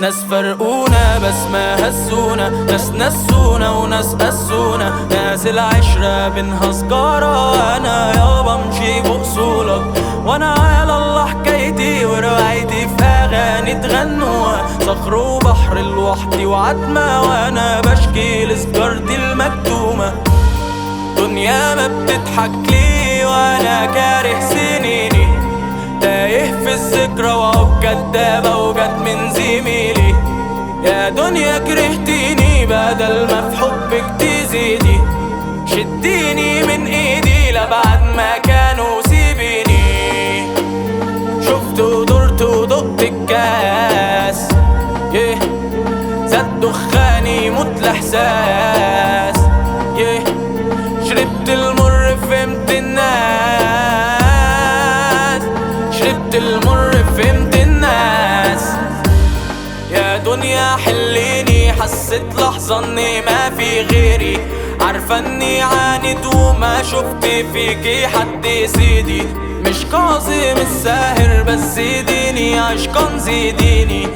ناس فرقونا بس ما هزونا، ناس نسونا وناس قسونا، ناس العشرة بينها سجارة، وانا يابا امشي بأصولك، وانا على الله حكايتي وروايتي في اغاني تغنوها، صخر وبحر لوحدي وعتمة، وانا بشكي لسجارتي المكتومة. دنيا ما بتضحك لي وانا كاره سنيني، تايه في الذكرى وعب كدابة وجت من زميلي. يا دنيا كرهتيني بدل ما في حبك تزيدي، شديني من ايدي لبعد ما كانوا سيبيني. شفت ودرت ودقت الكاس، زاد دخاني موت الاحساس، شربت المر فهمت الناس، شربت المر فهمت الناس. يا دنيا حليني، حسيت لحظة اني ما في غيري، عارفة اني عاند وما شفت فيكي حد سيدي. مش كاظم الساهر بس زيديني عشقا زيديني،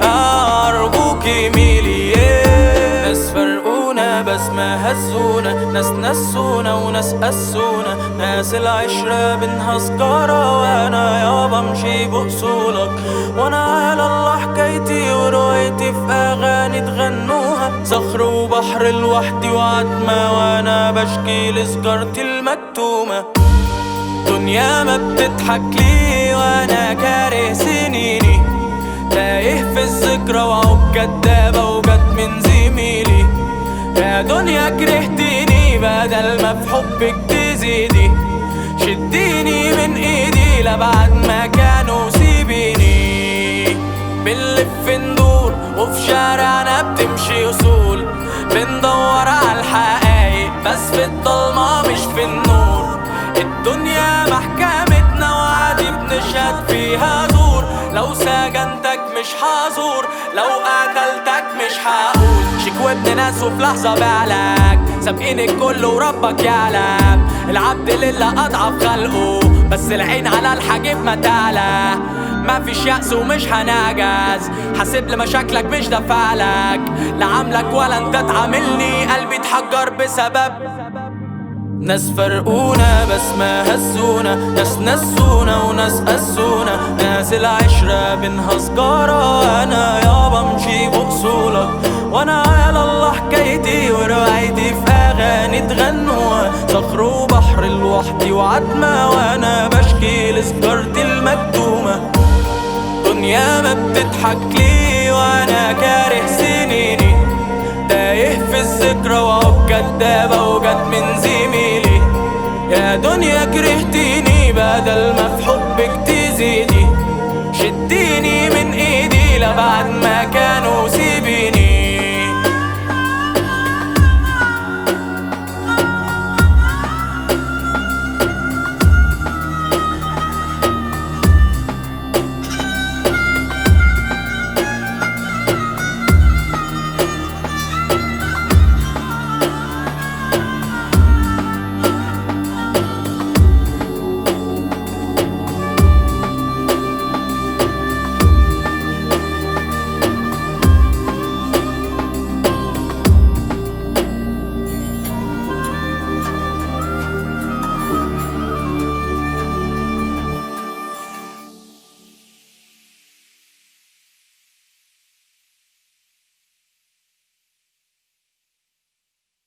أرجوكي ميلي. ناس فرقونا بس ما هزونا، ناس نسونا وناس قسونا، ناس العشرة بينها سجارة، وانا يابا امشي بأصولك، وانا على الله حكايتي وروايتي في اغاني تغنوها، صخر وبحر لوحدي وعتمة، وانا بشكي لسجارتي المكتومة. دنيا ما بتضحك لي وانا كاره سنيني، تايه في الذكرى وعب كدابة وجت من زميلي. يا دنيا كرهتيني بدل ما في حبك تزيدي، شديني من ايدي لبعد ما كانوا سيبيني. بنلف ندور وفي شارعنا بتمشي اصول، بندور على الحقايق بس في الضلمة مش في النور. الدنيا محكمتنا وعادي بنشهد فيها زور، لو سجنتك مش حازور، لو قتلتك مش هقول. شكوى ابن ناس وفي لحظة بعلك، سابقين الكل وربك يعلم، العبد لله أضعف خلقه، بس العين على الحاجب ما تعلى. مفيش يأس ومش هنعجز، حاسب لمشاكلك مش دفعلك، لا عاملك ولا انت تعاملني، قلبي اتحجر بسبب ناس فرقونا بس ما هزونا، ناس نسونا وناس قسونا، ناس العشرة بينها سجارة، وانا يابا امشي بأصولك، وانا على الله حكايتي وروايتي في اغاني تغنوها، صخر وبحر لوحدي وعتمة، وانا بشكي لسجارتي المكتومة. دنيا ما بتضحك لي وانا كاره سنيني، تايه في الذكرى وعب كدابة وجت من زميلي. يا دنيا كرهتيني بدل ما